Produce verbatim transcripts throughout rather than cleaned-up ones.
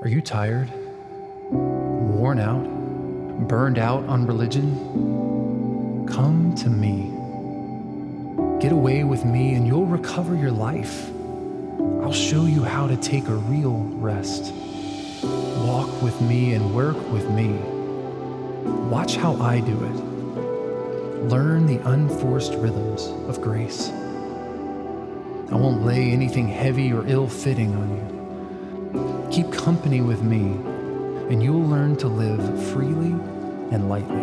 Are you tired? Worn out? Burned out on religion? Come to me. Get away with me and you'll recover your life. I'll show you how to take a real rest. Walk with me and work with me. Watch how I do it. Learn the unforced rhythms of grace. I won't lay anything heavy or ill-fitting on you. Keep company with me, and you'll learn to live freely and lightly.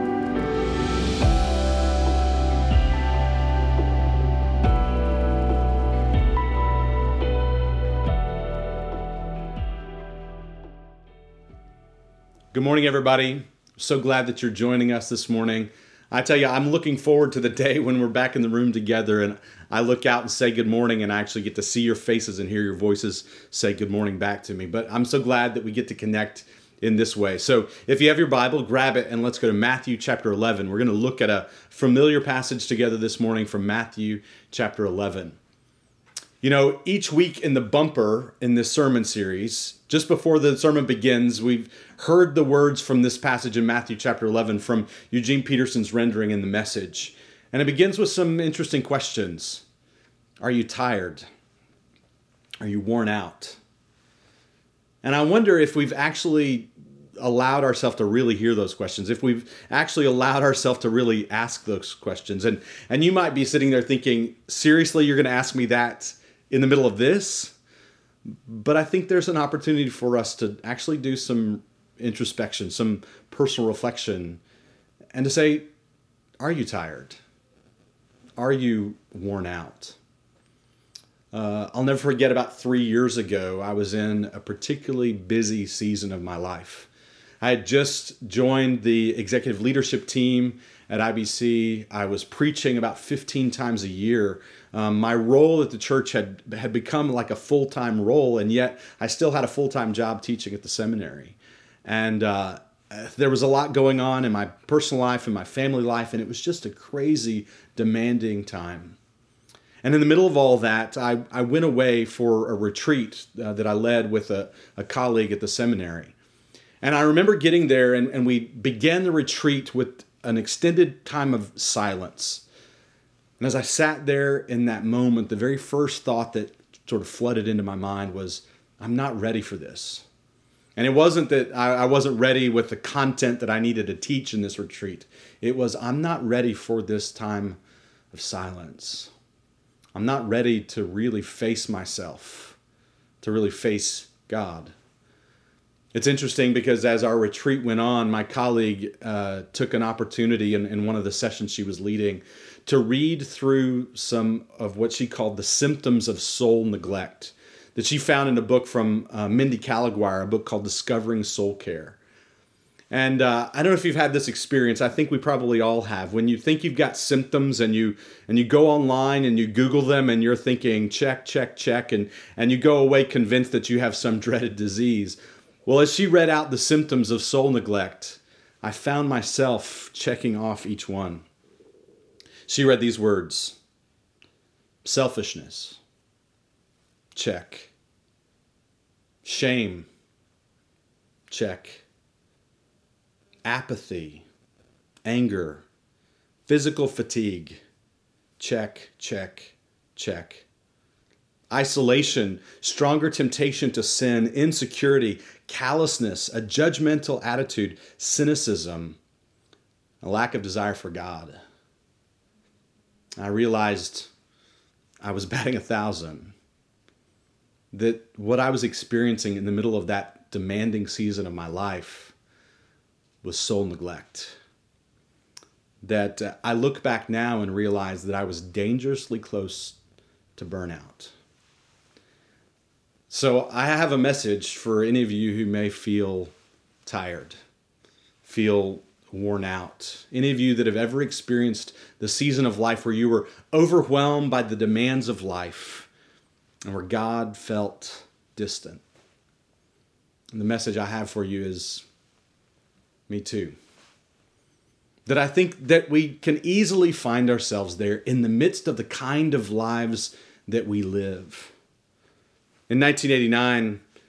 Good morning, everybody. So glad that you're joining us this morning. I tell you, I'm looking forward to the day when we're back in the room together and I look out and say good morning and I actually get to see your faces and hear your voices say good morning back to me. But I'm so glad that we get to connect in this way. So if you have your Bible, grab it and let's go to Matthew chapter eleven. We're going to look at a familiar passage together this morning from Matthew chapter eleven. You know, each week in the bumper in this sermon series, just before the sermon begins, we've heard the words from this passage in Matthew chapter eleven from Eugene Peterson's rendering in The Message. And it begins with some interesting questions. Are you tired? Are you worn out? And I wonder if we've actually allowed ourselves to really hear those questions, if we've actually allowed ourselves to really ask those questions. And, and you might be sitting there thinking, seriously, you're going to ask me that in the middle of this? But I think there's an opportunity for us to actually do some introspection, some personal reflection, and to say, are you tired? Are you worn out? Uh, I'll never forget about three years ago, I was in a particularly busy season of my life. I had just joined the executive leadership team at I B C. I was preaching about fifteen times a year. Um, my role at the church had, had become like a full-time role, and yet I still had a full-time job teaching at the seminary. And uh, there was a lot going on in my personal life and my family life, and it was just a crazy, demanding time. And in the middle of all that, I, I went away for a retreat uh, that I led with a, a colleague at the seminary. And I remember getting there, and, and we began the retreat with an extended time of silence. And as I sat there in that moment, the very first thought that sort of flooded into my mind was, I'm not ready for this. And it wasn't that I, I wasn't ready with the content that I needed to teach in this retreat. It was, I'm not ready for this time of silence. I'm not ready to really face myself, to really face God. It's interesting because as our retreat went on, my colleague uh, took an opportunity in, in one of the sessions she was leading to read through some of what she called the symptoms of soul neglect that she found in a book from uh, Mindy Caliguire, a book called Discovering Soul Care. And uh, I don't know if you've had this experience. I think we probably all have. When you think you've got symptoms and you and you go online and you Google them and you're thinking, check, check, check, and, and you go away convinced that you have some dreaded disease. Well, as she read out the symptoms of soul neglect, I found myself checking off each one. She read these words: selfishness, check. Shame, check. Apathy, anger, physical fatigue, check, check, check. Isolation, stronger temptation to sin, insecurity, callousness, a judgmental attitude, cynicism, a lack of desire for God. I realized I was batting a thousand, that what I was experiencing in the middle of that demanding season of my life was soul neglect. That uh, I look back now and realize that I was dangerously close to burnout. So I have a message for any of you who may feel tired, feel worn out. Any of you that have ever experienced the season of life where you were overwhelmed by the demands of life and where God felt distant. And the message I have for you is, me too. That I think that we can easily find ourselves there in the midst of the kind of lives that we live. In nineteen eighty-nine,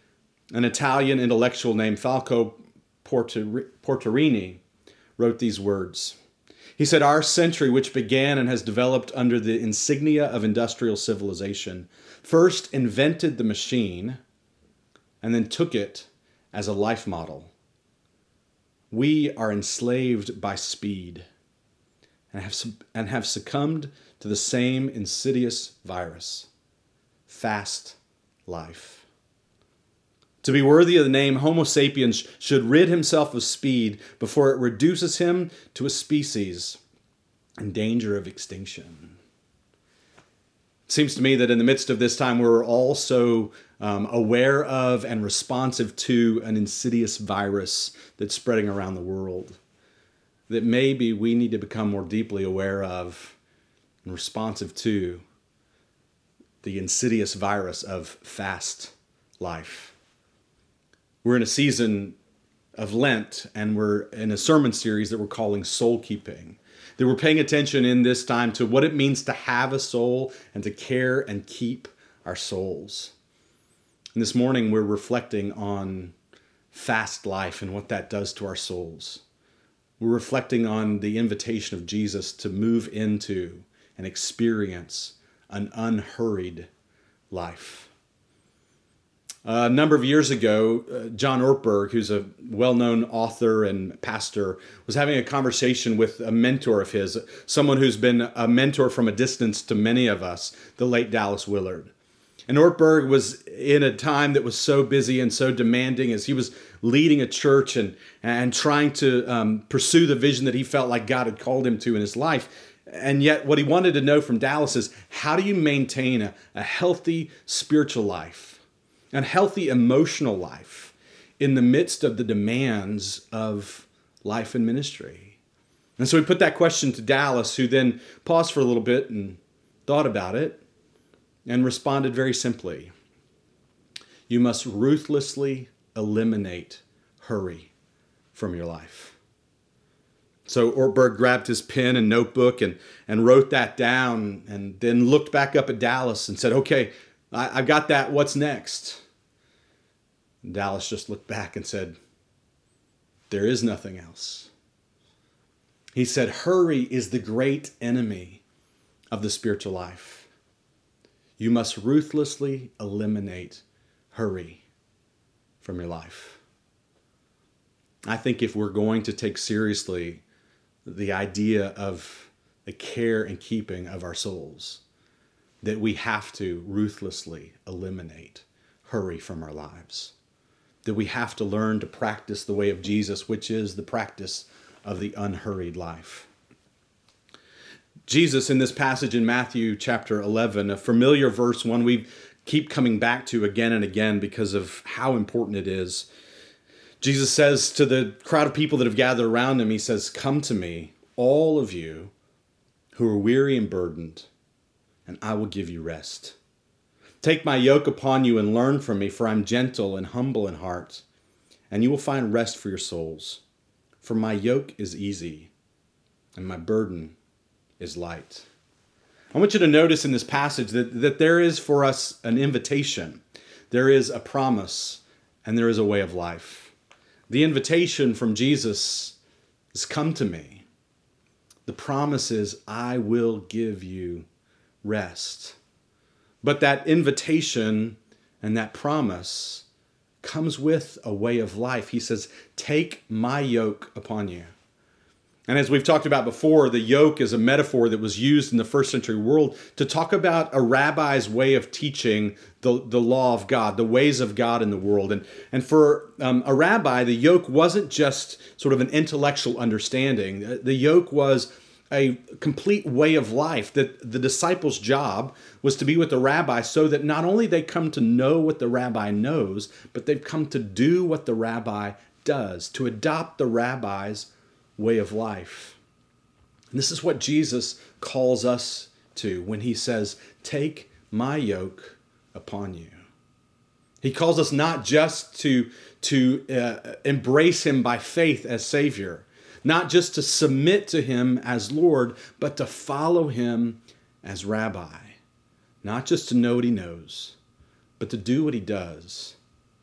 An Italian intellectual named Falco Portorini wrote these words. He said, "Our century, which began and has developed under the insignia of industrial civilization, first invented the machine and then took it as a life model. We are enslaved by speed and have, and have succumbed to the same insidious virus, fast life. To be worthy of the name, Homo sapiens should rid himself of speed before it reduces him to a species in danger of extinction." It seems to me that in the midst of this time, we're all so um, aware of and responsive to an insidious virus that's spreading around the world, that maybe we need to become more deeply aware of and responsive to the insidious virus of fast life. We're in a season of Lent, and we're in a sermon series that we're calling Soul Keeping. That we're paying attention in this time to what it means to have a soul and to care and keep our souls. And this morning we're reflecting on fast life and what that does to our souls. We're reflecting on the invitation of Jesus to move into and experience an unhurried life. A number of years ago, uh, John Ortberg, who's a well-known author and pastor, was having a conversation with a mentor of his, someone who's been a mentor from a distance to many of us, the late Dallas Willard. And Ortberg was in a time that was so busy and so demanding as he was leading a church and, and trying to um, pursue the vision that he felt like God had called him to in his life. And yet what he wanted to know from Dallas is, how do you maintain a, a healthy spiritual life? A healthy emotional life in the midst of the demands of life and ministry? And so we put that question to Dallas, who then paused for a little bit and thought about it and responded very simply. You must ruthlessly eliminate hurry from your life. So Ortberg grabbed his pen and notebook and, and wrote that down, and then looked back up at Dallas and said, "Okay, I, I've got that. What's next?" And Dallas just looked back and said, "There is nothing else." He said, hurry is the great enemy of the spiritual life. You must ruthlessly eliminate hurry from your life. I think if we're going to take seriously the idea of the care and keeping of our souls, that we have to ruthlessly eliminate hurry from our lives. That we have to learn to practice the way of Jesus, which is the practice of the unhurried life. Jesus, in this passage in Matthew chapter eleven, a familiar verse, one we keep coming back to again and again because of how important it is. Jesus says to the crowd of people that have gathered around him, he says, "Come to me, all of you who are weary and burdened, and I will give you rest. Take my yoke upon you and learn from me, for I'm gentle and humble in heart, and you will find rest for your souls. For my yoke is easy, and my burden is light." I want you to notice in this passage that, that there is for us an invitation. There is a promise, and there is a way of life. The invitation from Jesus is, "Come to me." The promise is, "I will give you rest." But that invitation and that promise comes with a way of life. He says, "Take my yoke upon you." And as we've talked about before, the yoke is a metaphor that was used in the first century world to talk about a rabbi's way of teaching the, the law of God, the ways of God in the world. And, and for um, a rabbi, the yoke wasn't just sort of an intellectual understanding. The yoke was a complete way of life, that the disciples' job was to be with the rabbi so that not only they come to know what the rabbi knows, but they've come to do what the rabbi does, to adopt the rabbi's way of life. And this is what Jesus calls us to when he says, "Take my yoke upon you." He calls us not just to, to uh, embrace him by faith as Savior, not just to submit to him as Lord, but to follow him as Rabbi. Not just to know what he knows, but to do what he does.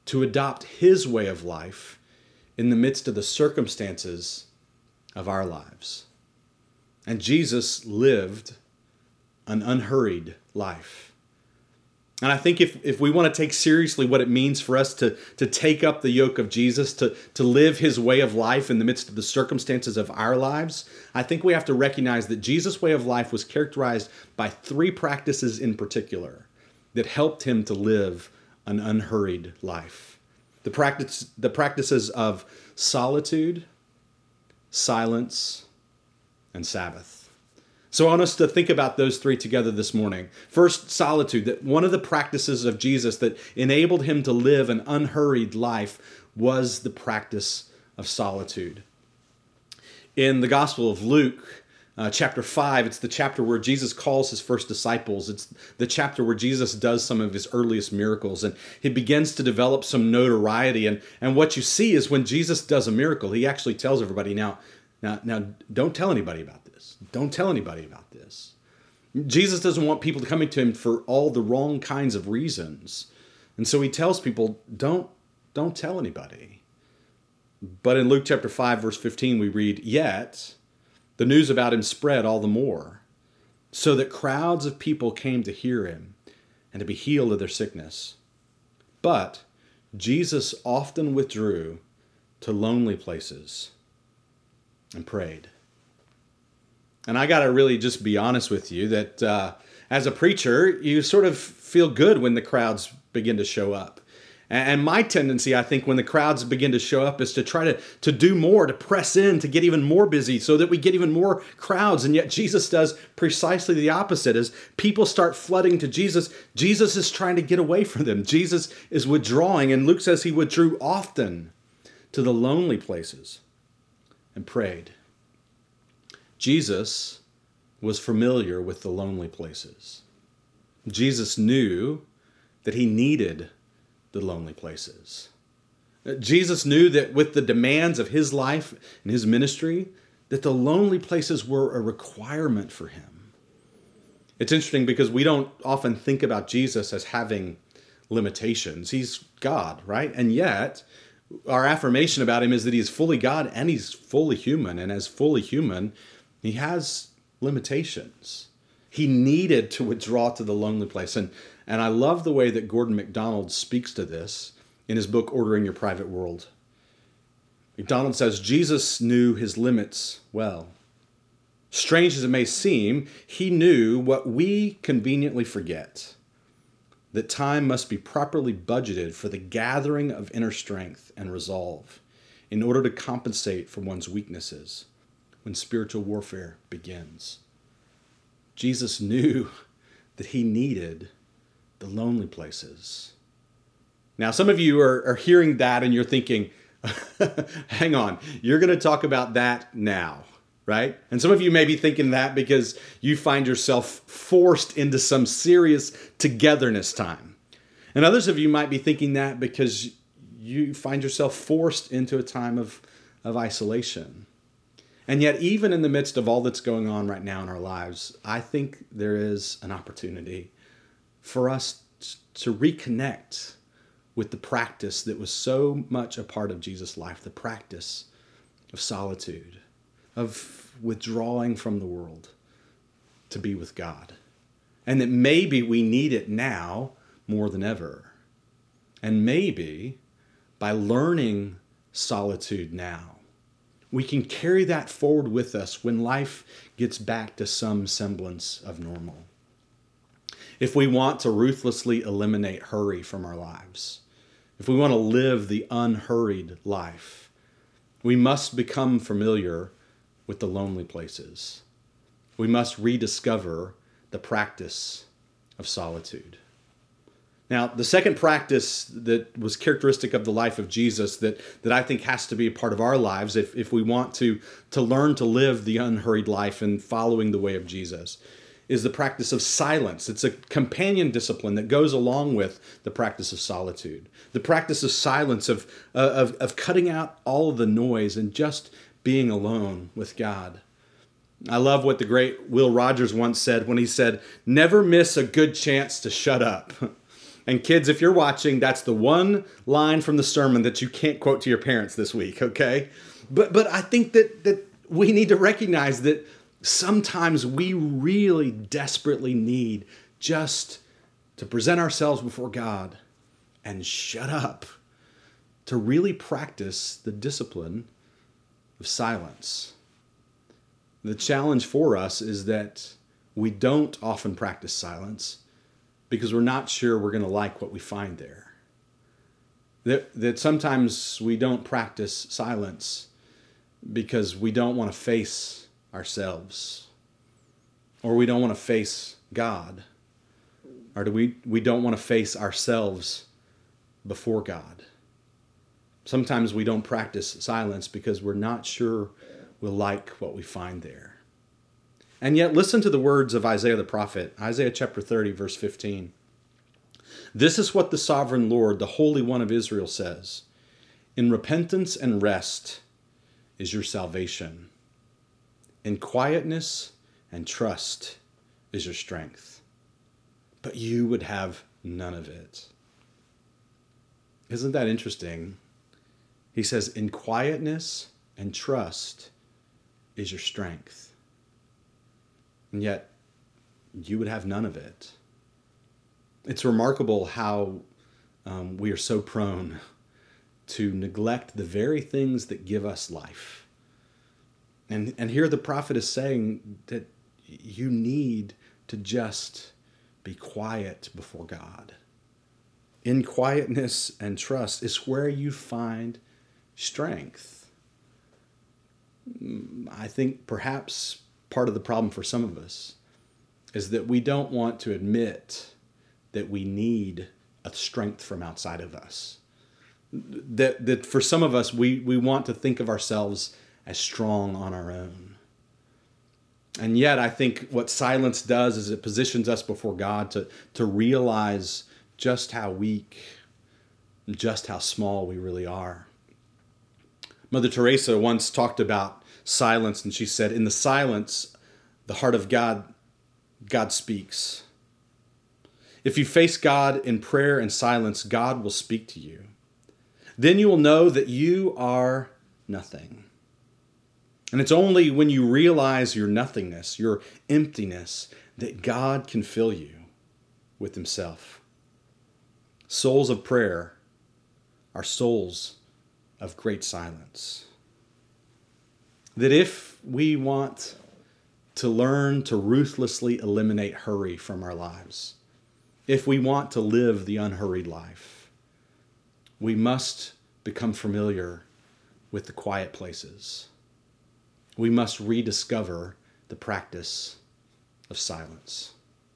to adopt his way of life in the midst of the circumstances of our lives. And Jesus lived an unhurried life. And I think if, if we want to take seriously what it means for us to, to take up the yoke of Jesus, to, to live his way of life in the midst of the circumstances of our lives, I think we have to recognize that Jesus' way of life was characterized by three practices in particular that helped him to live an unhurried life. The practice, the practices of solitude, silence, and Sabbath. So I want us to think about those three together this morning. First, solitude. That one of the practices of Jesus that enabled him to live an unhurried life was the practice of solitude. In the Gospel of Luke, uh, chapter five, it's the chapter where Jesus calls his first disciples. It's the chapter where Jesus does some of his earliest miracles, and he begins to develop some notoriety. And, and what you see is when Jesus does a miracle, he actually tells everybody, now, now, now don't tell anybody about this. Don't tell anybody about this. Jesus doesn't want people coming to him for all the wrong kinds of reasons. And so he tells people, don't, don't tell anybody. But in Luke chapter five, verse fifteen, we read, "Yet the news about him spread all the more, so that crowds of people came to hear him and to be healed of their sickness. But Jesus often withdrew to lonely places and prayed." And I got to really just be honest with you that uh, as a preacher, you sort of feel good when the crowds begin to show up. And my tendency, I think, when the crowds begin to show up is to try to, to do more, to press in, to get even more busy so that we get even more crowds. And yet Jesus does precisely the opposite. As people start flooding to Jesus, Jesus is trying to get away from them. Jesus is withdrawing. And Luke says he withdrew often to the lonely places and prayed. Jesus was familiar with the lonely places. Jesus knew that he needed the lonely places. Jesus knew that with the demands of his life and his ministry, that the lonely places were a requirement for him. It's interesting because we don't often think about Jesus as having limitations. He's God, right? And yet, our affirmation about him is that he is fully God and he's fully human. And as fully human, he has limitations. He needed to withdraw to the lonely place. And, and I love the way that Gordon MacDonald speaks to this in his book, Ordering Your Private World. MacDonald says, Jesus knew his limits well. Strange as it may seem, he knew what we conveniently forget, that time must be properly budgeted for the gathering of inner strength and resolve in order to compensate for one's weaknesses when spiritual warfare begins. Jesus knew that he needed the lonely places. Now, some of you are, are hearing that and you're thinking, hang on, you're going to talk about that now, right? And some of you may be thinking that because you find yourself forced into some serious togetherness time. And others of you might be thinking that because you find yourself forced into a time of, of isolation. And yet, even in the midst of all that's going on right now in our lives, I think there is an opportunity for us to reconnect with the practice that was so much a part of Jesus' life, the practice of solitude, of withdrawing from the world to be with God. And that maybe we need it now more than ever. And maybe by learning solitude now, we can carry that forward with us when life gets back to some semblance of normal. If we want to ruthlessly eliminate hurry from our lives, if we want to live the unhurried life, we must become familiar with the lonely places. We must rediscover the practice of solitude. Now, the second practice that was characteristic of the life of Jesus that, that I think has to be a part of our lives if, if we want to, to learn to live the unhurried life and following the way of Jesus is the practice of silence. It's a companion discipline that goes along with the practice of solitude. The practice of silence, of, uh, of, of cutting out all of the noise and just being alone with God. I love what the great Will Rogers once said when he said, "Never miss a good chance to shut up." And kids, if you're watching, that's the one line from the sermon that you can't quote to your parents this week, okay? But but I think that that we need to recognize that sometimes we really desperately need just to present ourselves before God and shut up, to really practice the discipline of silence. The challenge for us is that we don't often practice silence because we're not sure we're going to like what we find there. That, that sometimes we don't practice silence because we don't want to face ourselves, or we don't want to face God, or do we, we don't want to face ourselves before God. Sometimes we don't practice silence because we're not sure we'll like what we find there. And yet, listen to the words of Isaiah the prophet, Isaiah chapter thirty, verse fifteen. This is what the sovereign Lord, the Holy One of Israel, says: in repentance and rest is your salvation. In quietness and trust is your strength. But you would have none of it. Isn't that interesting? He says, in quietness and trust is your strength. And yet, you would have none of it. It's remarkable how um, we are so prone to neglect the very things that give us life. And, and here the prophet is saying that you need to just be quiet before God. In quietness and trust is where you find strength. I think perhaps part of the problem for some of us is that we don't want to admit that we need a strength from outside of us. That, that for some of us, we, we want to think of ourselves as strong on our own. And yet I think what silence does is it positions us before God to, to realize just how weak, just how small we really are. Mother Teresa once talked about silence, and she said, in the silence, the heart of God, God speaks. If you face God in prayer and silence, God will speak to you. Then you will know that you are nothing. And it's only when you realize your nothingness, your emptiness, that God can fill you with himself. Souls of prayer are souls of great silence. That if we want to learn to ruthlessly eliminate hurry from our lives, if we want to live the unhurried life, we must become familiar with the quiet places. We must rediscover the practice of silence.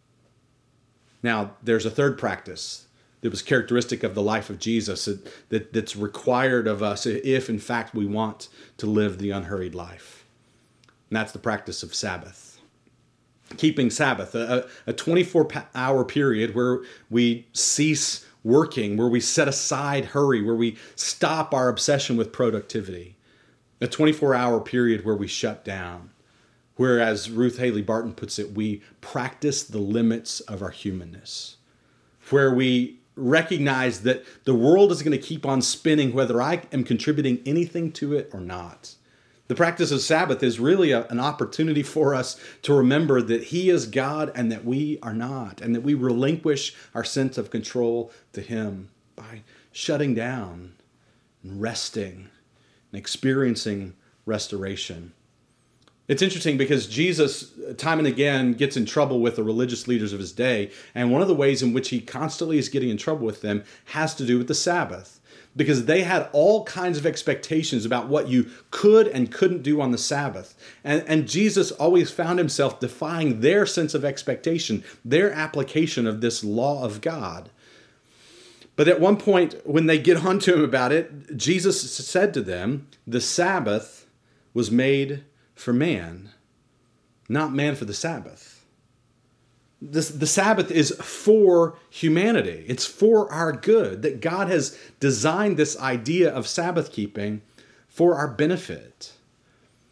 Now, there's a third practice that was characteristic of the life of Jesus that, that, that's required of us if, in fact, we want to live the unhurried life. And that's the practice of Sabbath. Keeping Sabbath, a, a twenty-four hour period where we cease working, where we set aside hurry, where we stop our obsession with productivity. A twenty-four hour period where we shut down. Where, as Ruth Haley Barton puts it, we practice the limits of our humanness. Where we recognize that the world is going to keep on spinning whether I am contributing anything to it or not. The practice of Sabbath is really a, an opportunity for us to remember that he is God and that we are not, and that we relinquish our sense of control to him by shutting down and resting and experiencing restoration. It's interesting because Jesus, time and again, gets in trouble with the religious leaders of his day. And one of the ways in which he constantly is getting in trouble with them has to do with the Sabbath. Because they had all kinds of expectations about what you could and couldn't do on the Sabbath. And, and Jesus always found himself defying their sense of expectation, their application of this law of God. But at one point, when they get on to him about it, Jesus said to them, the Sabbath was made for man, not man for the Sabbath. The, the Sabbath is for humanity. It's for our good, that God has designed this idea of Sabbath keeping for our benefit.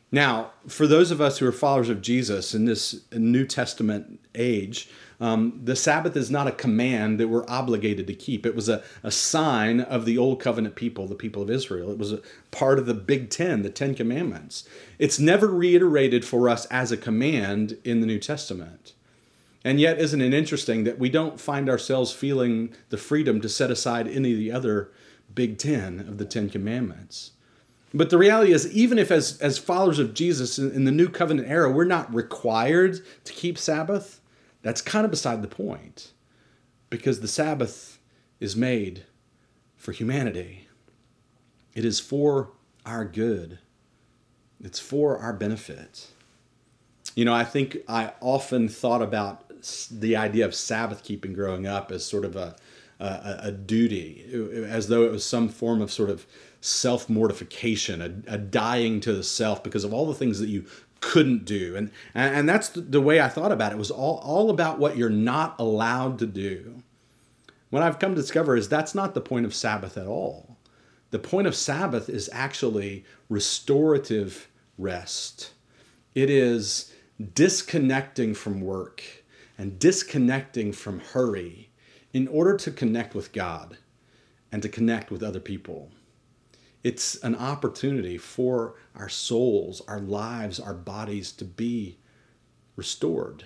Now, for those of us who are followers of Jesus in this New Testament age, um, the Sabbath is not a command that we're obligated to keep. It was a, a sign of the Old Covenant people, the people of Israel. It was a part of the Big Ten, the Ten Commandments. It's never reiterated for us as a command in the New Testament. And yet, isn't it interesting that we don't find ourselves feeling the freedom to set aside any of the other Big Ten of the Ten Commandments? But the reality is, even if as, as followers of Jesus in, in the New Covenant era, we're not required to keep Sabbath, that's kind of beside the point. Because the Sabbath is made for humanity. It is for our good. It's for our benefit. You know, I think I often thought about the idea of Sabbath keeping growing up as sort of a, a, a duty, as though it was some form of sort of self-mortification, a, a dying to the self because of all the things that you couldn't do. And, and that's the way I thought about it. It was all, all about what you're not allowed to do. What I've come to discover is that's not the point of Sabbath at all. The point of Sabbath is actually restorative rest. It is disconnecting from work and disconnecting from hurry in order to connect with God and to connect with other people. It's an opportunity for our souls, our lives, our bodies to be restored.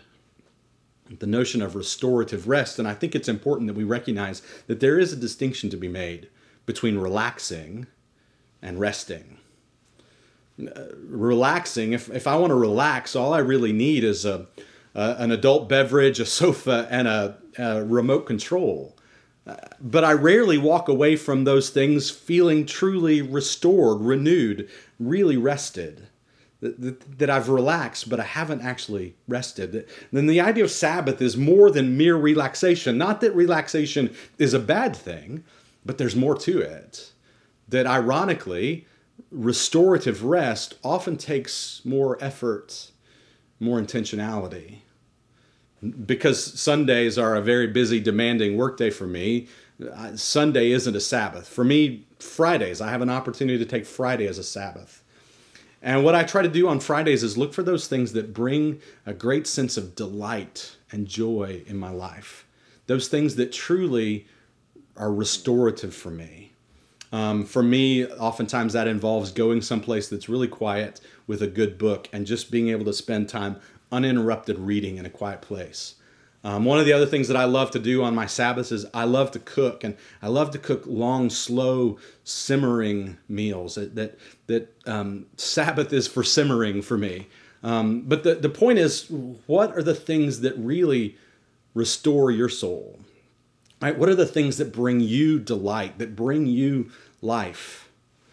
The notion of restorative rest, and I think it's important that we recognize that there is a distinction to be made between relaxing and resting. Uh, relaxing, if, if I want to relax, all I really need is a, a an adult beverage, a sofa, and a, a remote control. Uh, but I rarely walk away from those things feeling truly restored, renewed, really rested. That, that, that I've relaxed, but I haven't actually rested. Then the idea of Sabbath is more than mere relaxation. Not that relaxation is a bad thing, but there's more to it. That ironically, restorative rest often takes more effort, more intentionality. Because Sundays are a very busy, demanding workday for me, Sunday isn't a Sabbath. For me, Fridays, I have an opportunity to take Friday as a Sabbath. And what I try to do on Fridays is look for those things that bring a great sense of delight and joy in my life. Those things that truly are restorative for me. Um, for me, oftentimes that involves going someplace that's really quiet with a good book and just being able to spend time uninterrupted reading in a quiet place. Um, one of the other things that I love to do on my Sabbaths is I love to cook, and I love to cook long, slow, simmering meals. That that, that um, Sabbath is for simmering for me. Um, but the, the point is, what are the things that really restore your soul? Right? What are the things that bring you delight, that bring you life?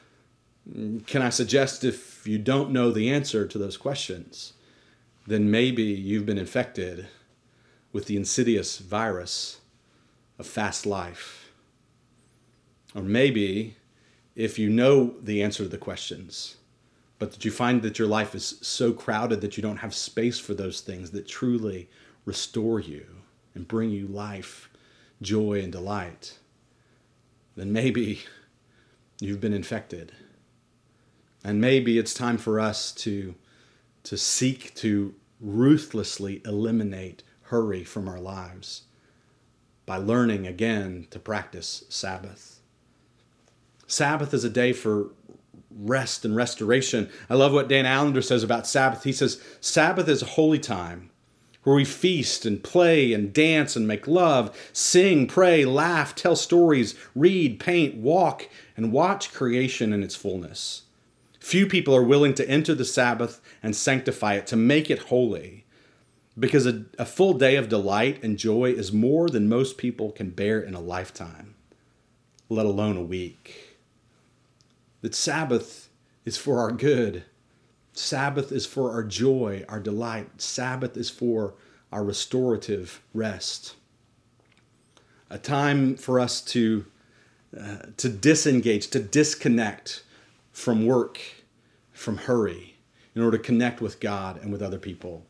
Can I suggest, if you don't know the answer to those questions, then maybe you've been infected with the insidious virus of fast life. Or maybe, if you know the answer to the questions, but that you find that your life is so crowded that you don't have space for those things that truly restore you and bring you life, joy, and delight, then maybe you've been infected. And maybe it's time for us to to seek to ruthlessly eliminate hurry from our lives by learning again to practice Sabbath. Sabbath is a day for rest and restoration. I love what Dan Allender says about Sabbath. He says, Sabbath is a holy time where we feast and play and dance and make love, sing, pray, laugh, tell stories, read, paint, walk, and watch creation in its fullness. Few people are willing to enter the Sabbath and sanctify it, to make it holy, because a, a full day of delight and joy is more than most people can bear in a lifetime, let alone a week. That Sabbath is for our good. Sabbath is for our joy, our delight. Sabbath is for our restorative rest. A time for us to, uh, to disengage, to disconnect from work, from hurry, in order to connect with God and with other people.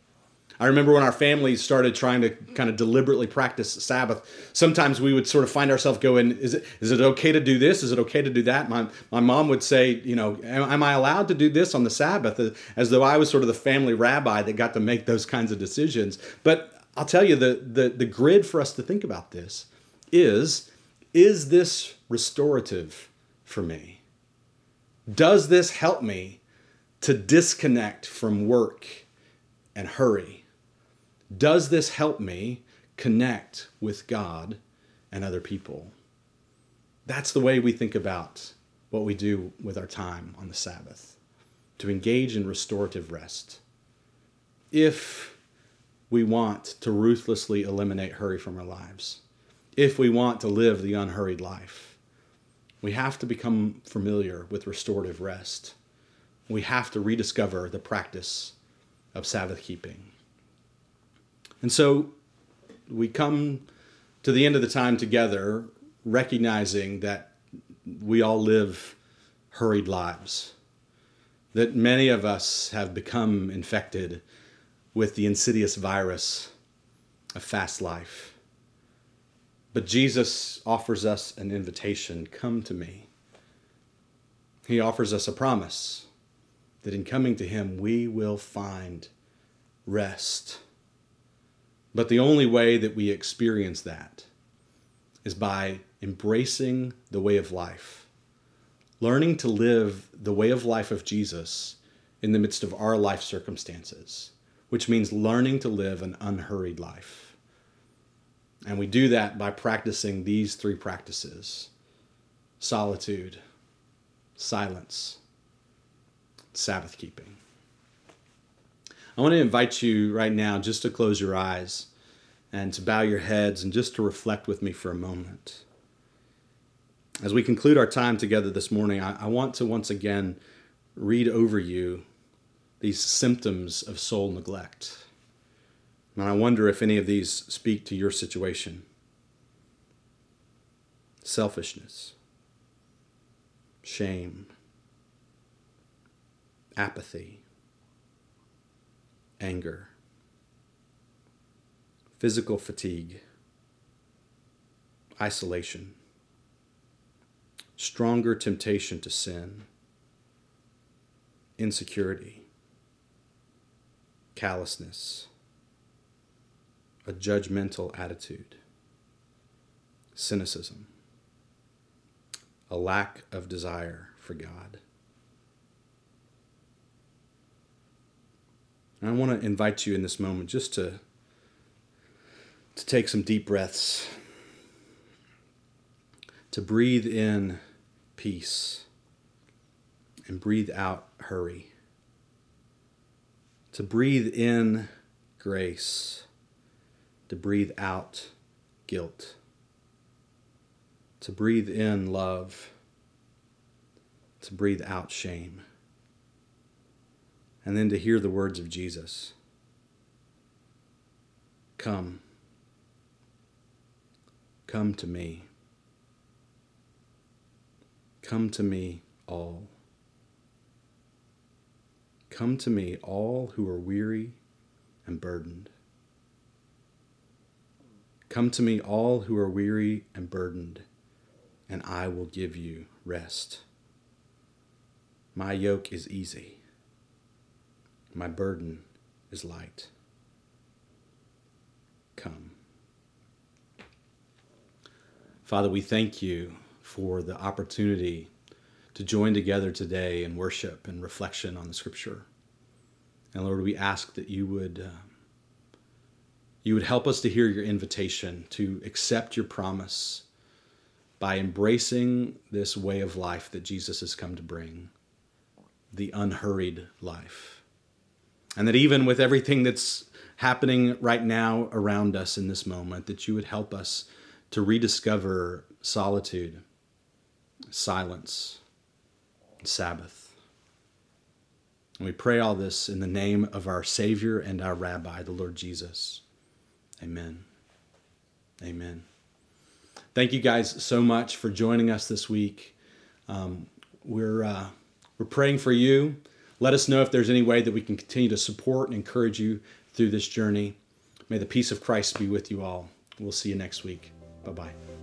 I remember when our families started trying to kind of deliberately practice Sabbath, sometimes we would sort of find ourselves going, is it is it okay to do this? Is it okay to do that? My, my mom would say, you know, am, am I allowed to do this on the Sabbath? As though I was sort of the family rabbi that got to make those kinds of decisions. But I'll tell you, the, the, the grid for us to think about this is, is this restorative for me? Does this help me to disconnect from work and hurry? Does this help me connect with God and other people? That's the way we think about what we do with our time on the Sabbath, to engage in restorative rest. If we want to ruthlessly eliminate hurry from our lives, if we want to live the unhurried life, we have to become familiar with restorative rest. We have to rediscover the practice of Sabbath keeping. And so we come to the end of the time together, recognizing that we all live hurried lives, that many of us have become infected with the insidious virus of fast life. But Jesus offers us an invitation, come to me. He offers us a promise that in coming to him, we will find rest. But the only way that we experience that is by embracing the way of life, learning to live the way of life of Jesus in the midst of our life circumstances, which means learning to live an unhurried life. And we do that by practicing these three practices: solitude, silence, Sabbath keeping. I want to invite you right now just to close your eyes and to bow your heads and just to reflect with me for a moment. As we conclude our time together this morning, I, I want to once again read over you these symptoms of soul neglect. And I wonder if any of these speak to your situation. Selfishness, shame, apathy, anger, physical fatigue, isolation, stronger temptation to sin, insecurity, callousness, a judgmental attitude, cynicism, a lack of desire for God. And I want to invite you in this moment just to, to take some deep breaths, to breathe in peace and breathe out hurry, to breathe in grace, to breathe out guilt, to breathe in love, to breathe out shame. And then to hear the words of Jesus. Come. Come to me. Come to me, all. Come to me, all who are weary and burdened. Come to me, all who are weary and burdened, and I will give you rest. My yoke is easy. My burden is light. Come. Father, we thank you for the opportunity to join together today in worship and reflection on the Scripture. And Lord, we ask that you would, uh, you would help us to hear your invitation to accept your promise by embracing this way of life that Jesus has come to bring, the unhurried life. And that even with everything that's happening right now around us in this moment, that you would help us to rediscover solitude, silence, and Sabbath. And we pray all this in the name of our Savior and our Rabbi, the Lord Jesus. Amen. Amen. Thank you guys so much for joining us this week. Um, we're uh, we're praying for you. Let us know if there's any way that we can continue to support and encourage you through this journey. May the peace of Christ be with you all. We'll see you next week. Bye-bye.